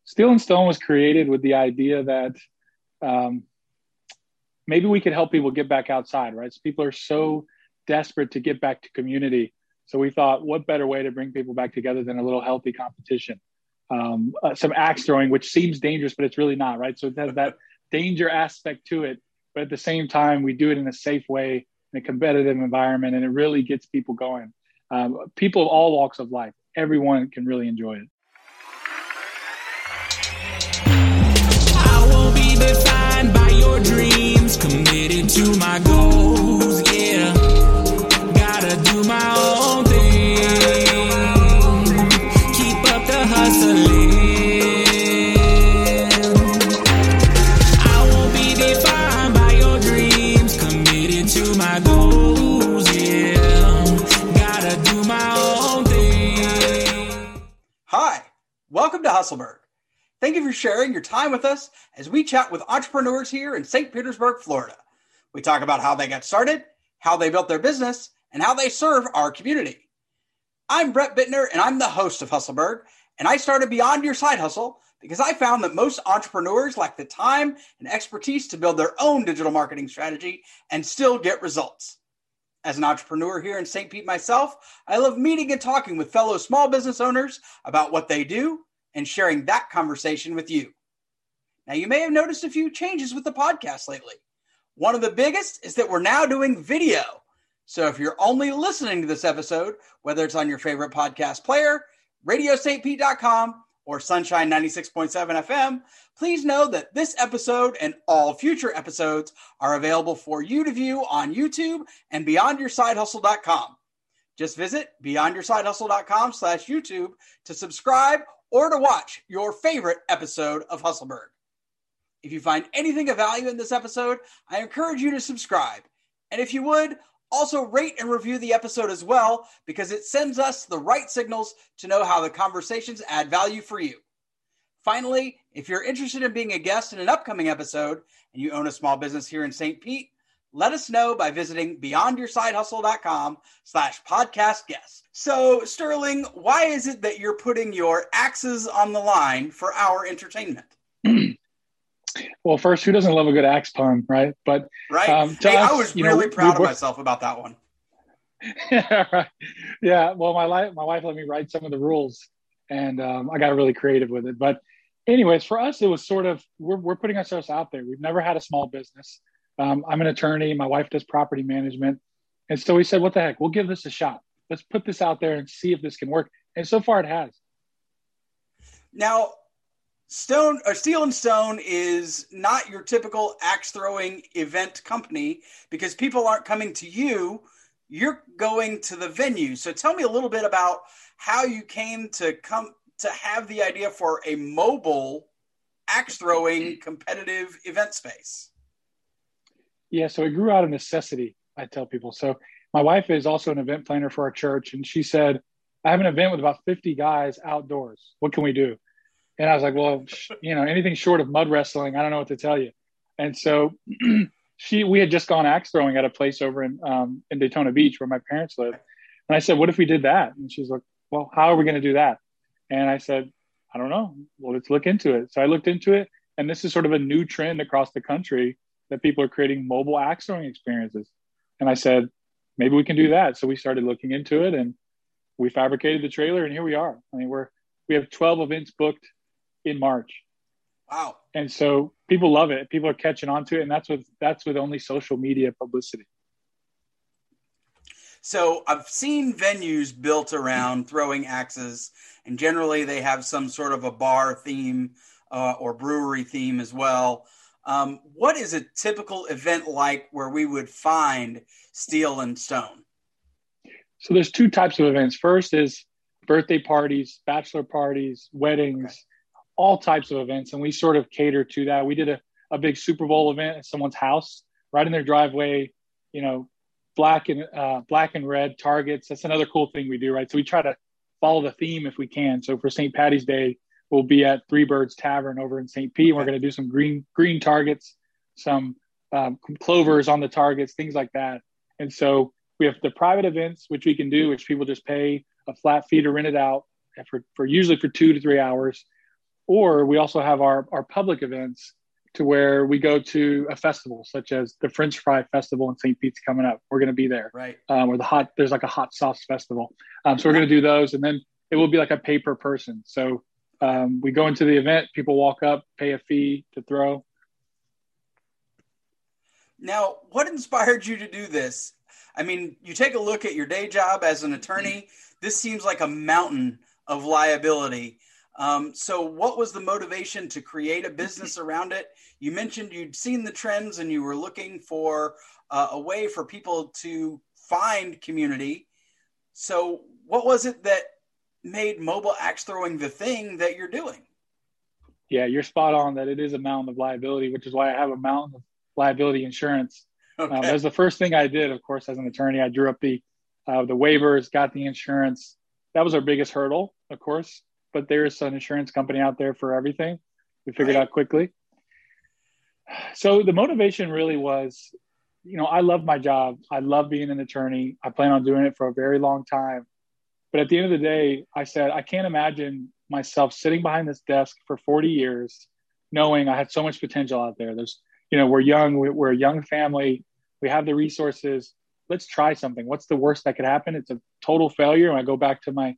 Steel and Stone was created with the idea that um, maybe we could help people get back outside, right? So people are so desperate to get back to community. So we thought, what better way to bring people back together than a little healthy competition? Some axe throwing, which seems dangerous, but it's really not, right? So it has that danger aspect to it. But at the same time, we do it in a safe way, in a competitive environment, and it really gets people going. People of all walks of life, everyone can really enjoy it. I won't be defined by your dreams, committed to my goals, yeah. Gotta do my own thing, keep up the hustling. I won't be defined by your dreams, committed to my goals, yeah. Gotta do my own thing. Hi, welcome to Hustleberg. Thank you for sharing your time with us as we chat with entrepreneurs here in St. Petersburg, Florida. We talk about how they got started, how they built their business, and how they serve our community. I'm Brett Bittner, and I'm the host of Hustleberg, and I started Beyond Your Side Hustle because I found that most entrepreneurs lack the time and expertise to build their own digital marketing strategy and still get results. As an entrepreneur here in St. Pete myself, I love meeting and talking with fellow small business owners about what they do and sharing that conversation with you. Now, you may have noticed a few changes with the podcast lately. One of the biggest is that we're now doing video. So if you're only listening to this episode, whether it's on your favorite podcast player, radiostpete.com, or Sunshine 96.7 FM, please know that this episode and all future episodes are available for you to view on YouTube and beyondyoursidehustle.com. Just visit beyondyoursidehustle.com/YouTube to subscribe or to watch your favorite episode of Hustleberg. If you find anything of value in this episode, I encourage you to subscribe. And if you would, also rate and review the episode as well, because it sends us the right signals to know how the conversations add value for you. Finally, if you're interested in being a guest in an upcoming episode and you own a small business here in St. Pete, let us know by visiting beyondyoursidehustle.com/podcast guest. So, Sterling, why is it that you're putting your axes on the line for our entertainment? Well, first, who doesn't love a good axe pun, right? But right. Hey, I was really proud of myself about that one. Yeah, right. Yeah. Well, my wife let me write some of the rules, and I got really creative with it. But anyways, for us, it was sort of we're putting ourselves out there. We've never had a small business. I'm an attorney. My wife does property management, and so we said, "What the heck? We'll give this a shot. Let's put this out there and see if this can work." And so far, it has. Now, Steel and Stone is not your typical axe throwing event company because people aren't coming to you. You're going to the venue. So tell me a little bit about how you came to have the idea for a mobile axe throwing competitive event space. Yeah, so it grew out of necessity, I tell people. So my wife is also an event planner for our church, and she said, I have an event with about 50 guys outdoors. What can we do? And I was like, well, anything short of mud wrestling, I don't know what to tell you. And so we had just gone axe throwing at a place over in Daytona Beach where my parents live. And I said, what if we did that? And she's like, well, how are we going to do that? And I said, I don't know. Well, let's look into it. So I looked into it, and this is sort of a new trend across the country that people are creating mobile axe throwing experiences. And I said, maybe we can do that. So we started looking into it, and we fabricated the trailer, and here we are. I mean, we have 12 events booked in March. Wow. And so people love it. People are catching on to it. And that's with only social media publicity. So I've seen venues built around throwing axes, and generally they have some sort of a bar theme or brewery theme as well. What is a typical event like where we would find Steel and Stone? So there's two types of events. First is birthday parties, bachelor parties, weddings, all types of events. And we sort of cater to that. We did a big Super Bowl event at someone's house, right in their driveway, black and red targets. That's another cool thing we do, right? So we try to follow the theme if we can. So for St. Patty's Day, we'll be at Three Birds Tavern over in St. Pete. We're going to do some green targets, some clovers on the targets, things like that. And so we have the private events, which we can do, which people just pay a flat fee to rent it out for usually for 2 to 3 hours. Or we also have our public events to where we go to a festival, such as the French Fry Festival in St. Pete's coming up. We're going to be there. Right. Or there's like a hot sauce festival. So we're going to do those, and then it will be like a pay per person. So we go into the event, people walk up, pay a fee to throw. Now, what inspired you to do this? I mean, you take a look at your day job as an attorney. This seems like a mountain of liability. So what was the motivation to create a business around it? You mentioned you'd seen the trends and you were looking for a way for people to find community. So what was it that made mobile axe throwing the thing that you're doing? Yeah, you're spot on that it is a mountain of liability, which is why I have a mountain of liability insurance. Okay. That was the first thing I did, of course, as an attorney. I drew up the waivers, got the insurance. That was our biggest hurdle, of course. But there's an insurance company out there for everything. We figured out quickly. So the motivation really was, I love my job. I love being an attorney. I plan on doing it for a very long time. But at the end of the day, I said, I can't imagine myself sitting behind this desk for 40 years, knowing I had so much potential out there. There's, we're young. We're a young family. We have the resources. Let's try something. What's the worst that could happen? It's a total failure. And I go back to my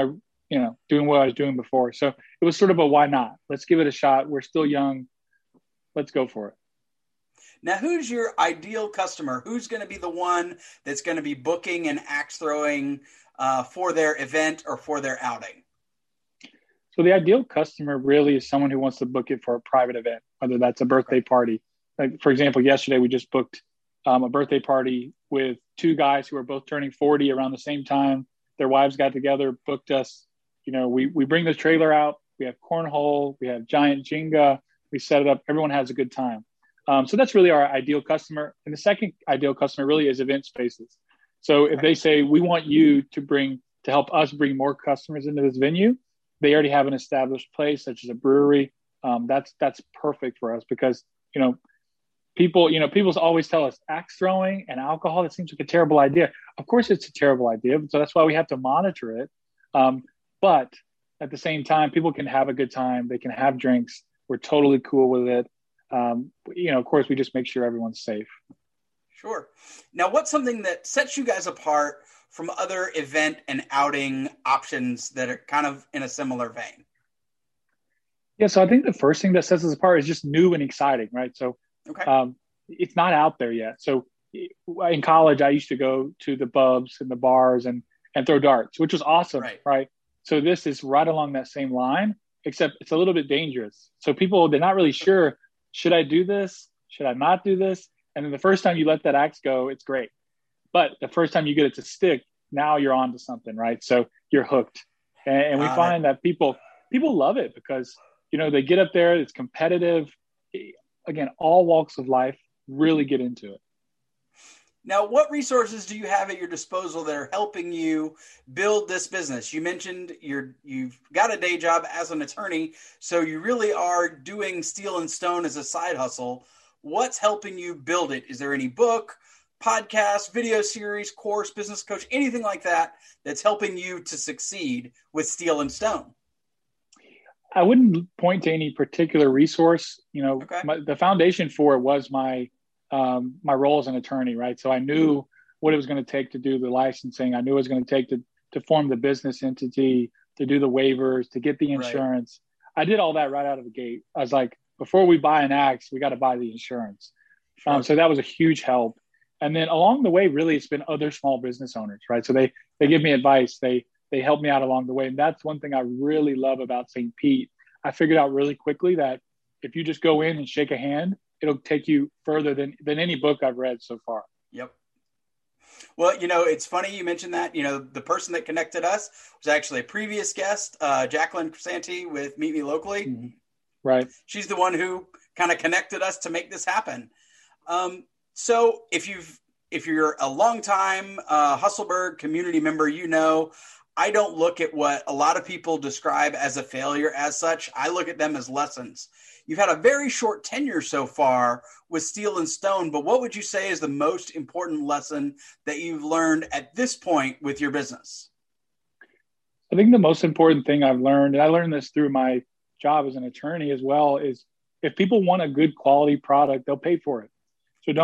doing what I was doing before. So it was sort of a why not? Let's give it a shot. We're still young. Let's go for it. Now, who's your ideal customer? Who's going to be the one that's going to be booking and axe throwing for their event or for their outing? So the ideal customer really is someone who wants to book it for a private event, whether that's a birthday party. Like, for example, yesterday we just booked a birthday party with two guys who are both turning 40 around the same time. Their wives got together, booked us. We bring the trailer out. We have cornhole. We have giant Jenga. We set it up. Everyone has a good time. So that's really our ideal customer. And the second ideal customer really is event spaces. So if they say, we want you to help us bring more customers into this venue, they already have an established place, such as a brewery. That's perfect for us because, people always tell us axe throwing and alcohol, that seems like a terrible idea. Of course, it's a terrible idea. So that's why we have to monitor it. But at the same time, people can have a good time. They can have drinks. We're totally cool with it. Of course, we just make sure everyone's safe. Sure. Now, what's something that sets you guys apart from other event and outing options that are kind of in a similar vein? Yeah, so I think the first thing that sets us apart is just new and exciting, right? So it's not out there yet. So in college, I used to go to the pubs and the bars and throw darts, which was awesome, right? So this is right along that same line, except it's a little bit dangerous. So people, they're not really sure, should I do this? Should I not do this? And then the first time you let that axe go, it's great. But the first time you get it to stick, now you're on to something, right? So you're hooked. And we find that people love it because, they get up there, it's competitive. Again, all walks of life really get into it. Now, what resources do you have at your disposal that are helping you build this business? You mentioned you've got a day job as an attorney, so you really are doing Steel and Stone as a side hustle. What's helping you build it? Is there any book, podcast, video series, course, business coach, anything like that that's helping you to succeed with Steel and Stone? I wouldn't point to any particular resource. The foundation for it was my role as an attorney, right? So I knew what it was going to take to do the licensing. I knew it was going to take to form the business entity, to do the waivers, to get the insurance. Right. I did all that right out of the gate. I was like, before we buy an axe, we got to buy the insurance. Sure. So that was a huge help. And then along the way, really, it's been other small business owners, right? So they give me advice. They help me out along the way. And that's one thing I really love about St. Pete. I figured out really quickly that if you just go in and shake a hand, it'll take you further than any book I've read so far. Yep. Well, it's funny you mentioned that. The person that connected us was actually a previous guest, Jacqueline Crisanti with Meet Me Locally. Mm-hmm. Right. She's the one who kind of connected us to make this happen. So if you're a longtime Hustleberg community member, I don't look at what a lot of people describe as a failure as such. I look at them as lessons. You've had a very short tenure so far with Steel and Stone, but what would you say is the most important lesson that you've learned at this point with your business? I think the most important thing I've learned, and I learned this through my job as an attorney as well is if people want a good quality product, they'll pay for it. So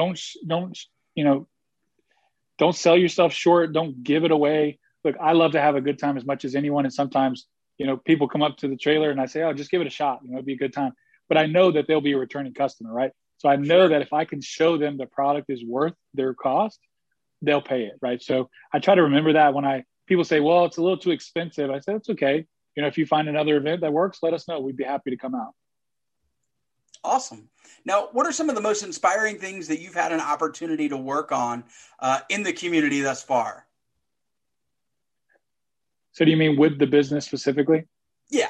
don't sell yourself short. Don't give it away. Look, I love to have a good time as much as anyone. And sometimes, people come up to the trailer and I say, oh, just give it a shot. It'd be a good time. But I know that they'll be a returning customer, right? So I know that if I can show them the product is worth their cost, they'll pay it, right? So I try to remember that when people say, well, it's a little too expensive. I say, it's okay. If you find another event that works, let us know. We'd be happy to come out. Awesome. Now, what are some of the most inspiring things that you've had an opportunity to work on in the community thus far? So do you mean with the business specifically? Yeah.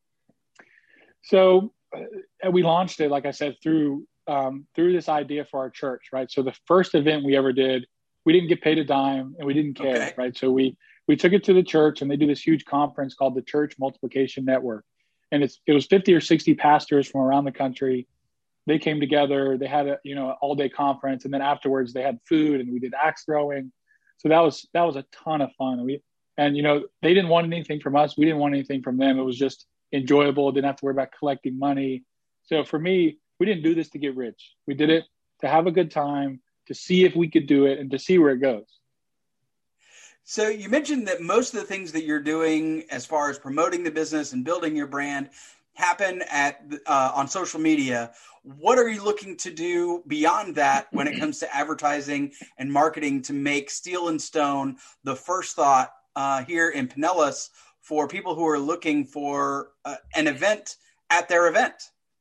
So we launched it, like I said, through this idea for our church, right? So the first event we ever did, we didn't get paid a dime and we didn't care, right? So we took it to the church and they do this huge conference called the Church Multiplication Network. And it was 50 or 60 pastors from around the country. They came together, they had a, all day conference. And then afterwards they had food and we did axe throwing. So that was a ton of fun. They didn't want anything from us. We didn't want anything from them. It was just enjoyable. Didn't have to worry about collecting money. So for me, we didn't do this to get rich. We did it to have a good time, to see if we could do it and to see where it goes. So you mentioned that most of the things that you're doing as far as promoting the business and building your brand happen on social media. What are you looking to do beyond that when it comes to advertising and marketing to make Steel and Stone the first thought here in Pinellas for people who are looking for an event at their event?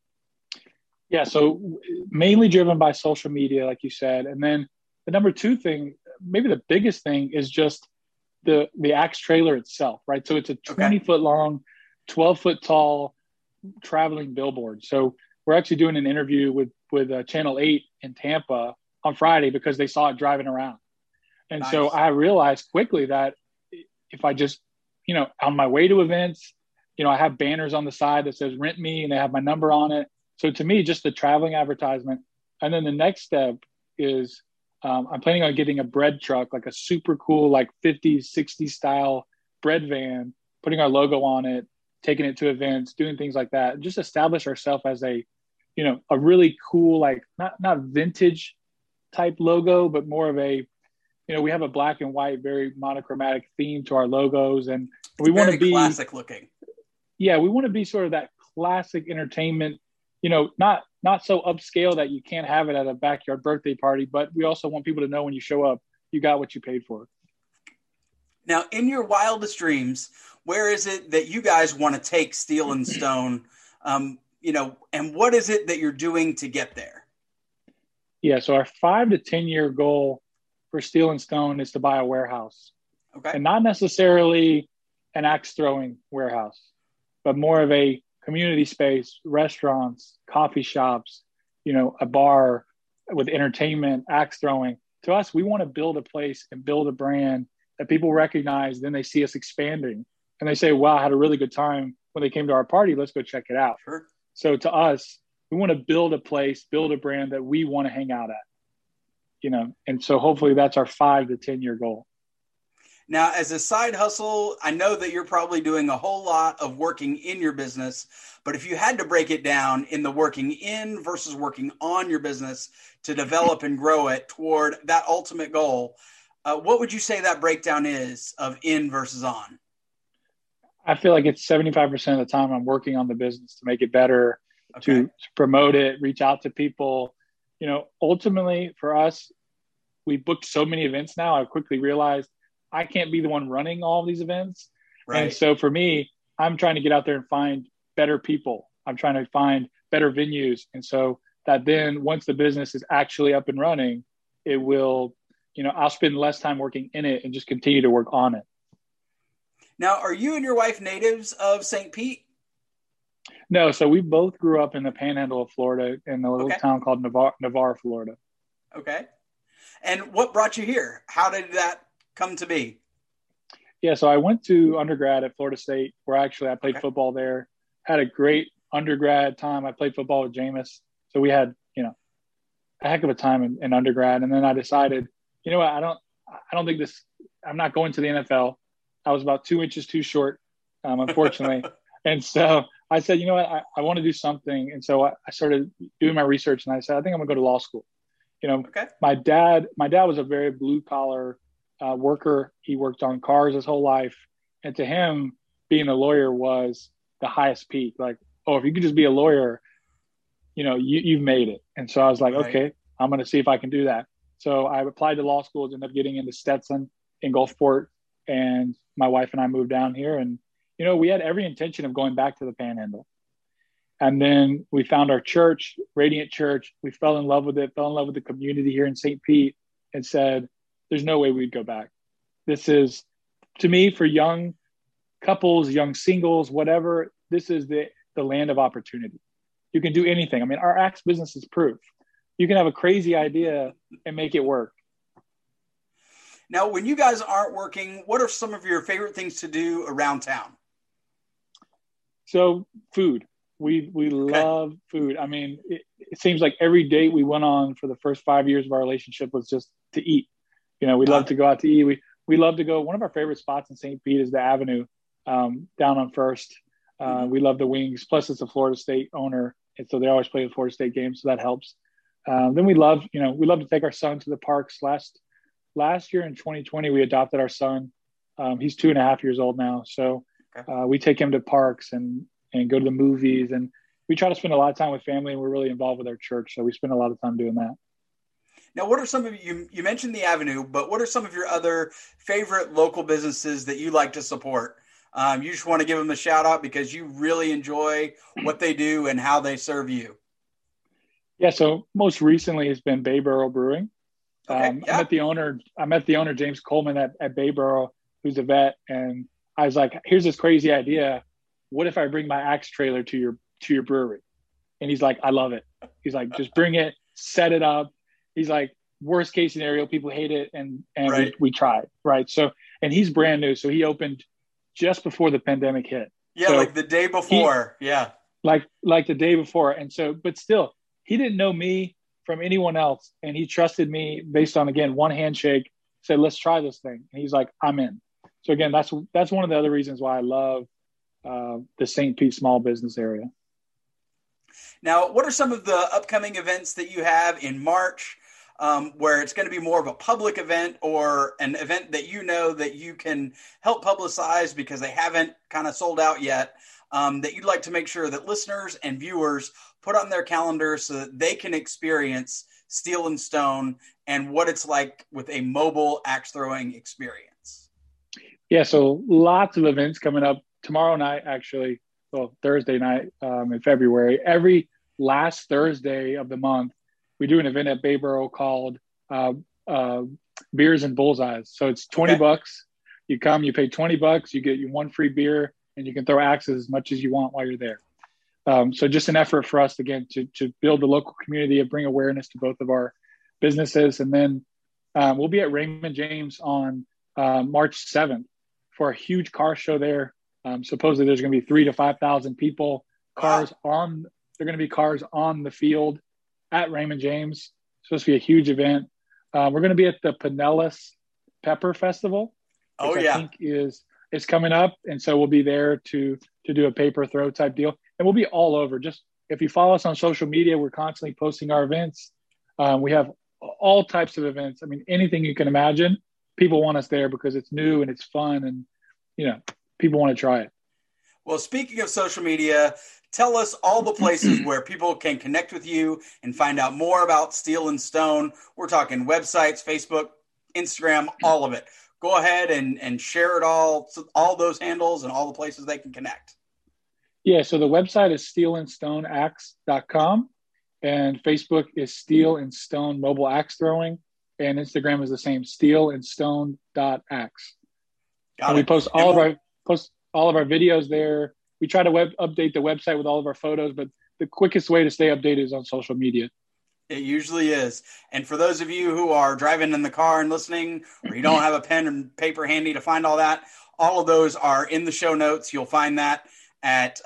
Yeah, so mainly driven by social media, like you said. And then the number two thing, maybe the biggest thing, is just the axe trailer itself, right? So it's a 20-foot long, 12-foot tall traveling billboard. So we're actually doing an interview with Channel 8 in Tampa on Friday because they saw it driving around. And nice. So I realized quickly that if I just, on my way to events, I have banners on the side that says rent me and they have my number on it. So to me, just the traveling advertisement. And then the next step is I'm planning on getting a bread truck, like a super cool, like 50s, 60s style bread van, putting our logo on it, taking it to events, doing things like that. Just establish ourselves as a really cool, like not vintage type logo, but more of a, we have a black and white, very monochromatic theme to our logos. And we want to be classic looking. Yeah. We want to be sort of that classic entertainment, not so upscale that you can't have it at a backyard birthday party, but we also want people to know when you show up, you got what you paid for. Now, in your wildest dreams, where is it that you guys want to take Steel and Stone? And what is it that you're doing to get there? Yeah. So our 5 to 10 year goal for Steel and Stone is to buy a warehouse. Okay. And not necessarily an axe throwing warehouse, but more of a community space, restaurants, coffee shops, a bar with entertainment, axe throwing. To us, we want to build a place and build a brand that people recognize. Then they see us expanding and they say, wow, I had a really good time when they came to our party. Let's go check it out. Sure. So to us, we want to build a place, build a brand that we want to hang out at, and so hopefully that's our 5 to 10 year goal. Now, as a side hustle, I know that you're probably doing a whole lot of working in your business, but if you had to break it down in the working in versus working on your business to develop and grow it toward that ultimate goal, what would you say that breakdown is of in versus on? I feel like it's 75% of the time I'm working on the business to make it better, to promote it, reach out to people. Ultimately for us, we booked so many events now, I quickly realized I can't be the one running all of these events. Right. And so for me, I'm trying to get out there and find better people. I'm trying to find better venues. And so that then once the business is actually up and running, it will, I'll spend less time working in it and just continue to work on it. Now, are you and your wife natives of St. Pete? No. So we both grew up in the panhandle of Florida in a little town called Navarre, Florida. Okay. And what brought you here? How did that come to be? Yeah, so I went to undergrad at Florida State, where actually I played football there. Had a great undergrad time. I played football with Jameis, so we had a heck of a time in undergrad. And then I decided, what, I don't think this. I'm not going to the NFL. I was about 2 inches too short, unfortunately, and so I said, you know what, I want to do something. And so I started doing my research, and I said, I think I'm gonna go to law school. You know, Okay. my dad was a very blue collar worker. He worked on cars his whole life. And to him, being a lawyer was the highest peak. Like, oh, if you could just be a lawyer, you know, you've made it. And so I was like, Right. okay, I'm going to see if I can do that. So I applied to law schools, ended up getting into Stetson in Gulfport, and my wife and I moved down here. And, you know, we had every intention of going back to the Panhandle. And then we found our church, Radiant Church. We fell in love with it, fell in love with the community here in St. Pete, and said, there's no way we'd go back. This is, to me, for young couples, young singles, whatever, this is the land of opportunity. You can do anything. I mean, our Acts business is proof. You can have a crazy idea and make it work. Now, when you guys aren't working, what are some of your favorite things to do around town? So food. We love food. I mean, it seems like every date we went on for the first 5 years of our relationship was just to eat. You know, we love to go out to eat. We love to go. One of our favorite spots in St. Pete is the Avenue down on First. We love the wings. Plus, it's a Florida State owner, and so they always play the Florida State games, so that helps. Then we love to take our son to the parks. Last year in 2020, we adopted our son. He's 2.5 years old now, so we take him to parks and go to the movies, and we try to spend a lot of time with family, and we're really involved with our church, so we spend a lot of time doing that. Now, what are some of you mentioned the Avenue, but what are some of your other favorite local businesses that you like to support? You just want to give them a shout out because you really enjoy what they do and how they serve you. Yeah. So most recently it's been Bay Borough Brewing. I met the owner, James Coleman at Bay Borough, who's a vet. And I was like, here's this crazy idea. What if I bring my Axe trailer to your brewery? And he's like, I love it. He's like, just bring it, set it up. He's like, worst case scenario, people hate it. And right. we tried. Right. So, and he's brand new. So he opened just before the pandemic hit. Yeah. So like the day before. Like the day before. And so, but still, he didn't know me from anyone else. And he trusted me based on, again, one handshake, said, let's try this thing. And he's like, I'm in. So again, that's one of the other reasons why I love the St. Pete small business area. Now, what are some of the upcoming events that you have in March where it's going to be more of a public event or an event that you know that you can help publicize because they haven't kind of sold out yet, that you'd like to make sure that listeners and viewers put on their calendar so that they can experience Steel and Stone and what it's like with a mobile axe throwing experience? Yeah, so lots of events coming up tomorrow night, actually. Well, Thursday night in February. Every last Thursday of the month, we do an event at Bay Borough called Beers and Bullseyes. So it's $20. You come, you pay $20, you get your one free beer, and you can throw axes as much as you want while you're there. So just an effort for us, again, to build the local community and bring awareness to both of our businesses. And then we'll be at Raymond James on March 7th for a huge car show there. Supposedly there's going to be 3,000 to 5,000 people. They're going to be cars on the field at Raymond James. It's supposed to be a huge event. We're going to be at the Pinellas Pepper Festival, which I think is coming up. And so we'll be there to do a paper throw type deal. And we'll be all over. Just if you follow us on social media, we're constantly posting our events. We have all types of events. I mean, anything you can imagine, people want us there because it's new and it's fun and, people want to try it. Well, speaking of social media, tell us all the places where people can connect with you and find out more about Steel and Stone. We're talking websites, Facebook, Instagram, all of it. Go ahead and share it all those handles and all the places they can connect. Yeah, so the website is steelandstoneaxe.com, and Facebook is Steel and Stone Mobile Axe Throwing, and Instagram is the same, steelandstone.axe. And we post all of our videos there. We try to update the website with all of our photos, but the quickest way to stay updated is on social media. It usually is. And for those of you who are driving in the car and listening, or you don't have a pen and paper handy to find all that, all of those are in the show notes. You'll find that at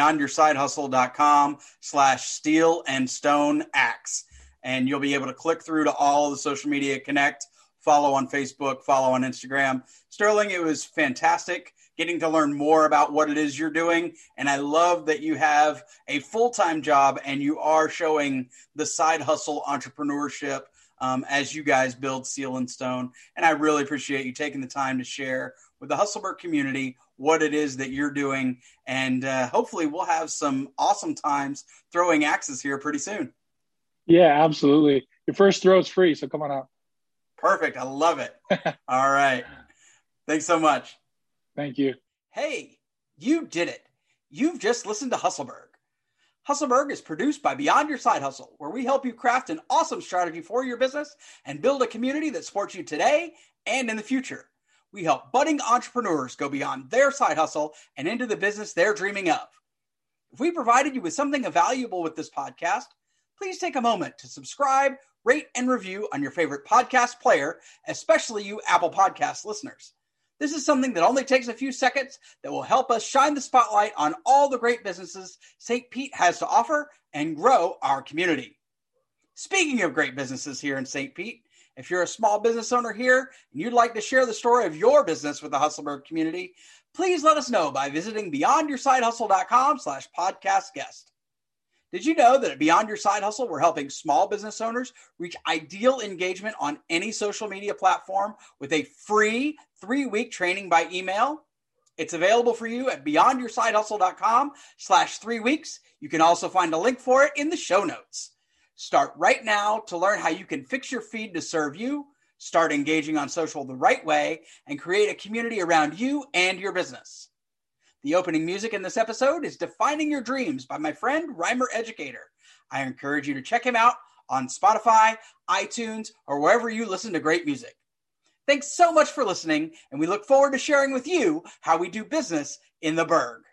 beyondyoursidehustle.com/steelandstoneaxe. And you'll be able to click through to all the social media, connect, follow on Facebook, follow on Instagram. Sterling, it was fantastic getting to learn more about what it is you're doing. And I love that you have a full-time job and you are showing the side hustle entrepreneurship as you guys build Seal and Stone. And I really appreciate you taking the time to share with the Hustleberg community what it is that you're doing. And hopefully we'll have some awesome times throwing axes here pretty soon. Yeah, absolutely. Your first throw is free, so come on out. Perfect. I love it. All right. Thanks so much. Thank you. Hey, you did it. You've just listened to Hustleberg. Hustleberg is produced by Beyond Your Side Hustle, where we help you craft an awesome strategy for your business and build a community that supports you today and in the future. We help budding entrepreneurs go beyond their side hustle and into the business they're dreaming of. If we provided you with something valuable with this podcast, please take a moment to subscribe, rate, and review on your favorite podcast player, especially you Apple Podcast listeners. This is something that only takes a few seconds that will help us shine the spotlight on all the great businesses St. Pete has to offer and grow our community. Speaking of great businesses here in St. Pete, if you're a small business owner here and you'd like to share the story of your business with the Hustleberg community, please let us know by visiting beyondyoursidehustle.com/podcast guest. Did you know that at Beyond Your Side Hustle, we're helping small business owners reach ideal engagement on any social media platform with a free 3-week training by email? It's available for you at beyondyoursidehustle.com/3weeks. You can also find a link for it in the show notes. Start right now to learn how you can fix your feed to serve you, start engaging on social the right way, and create a community around you and your business. The opening music in this episode is Defining Your Dreams by my friend Rhymer Educator. I encourage you to check him out on Spotify, iTunes, or wherever you listen to great music. Thanks so much for listening, and we look forward to sharing with you how we do business in the Berg.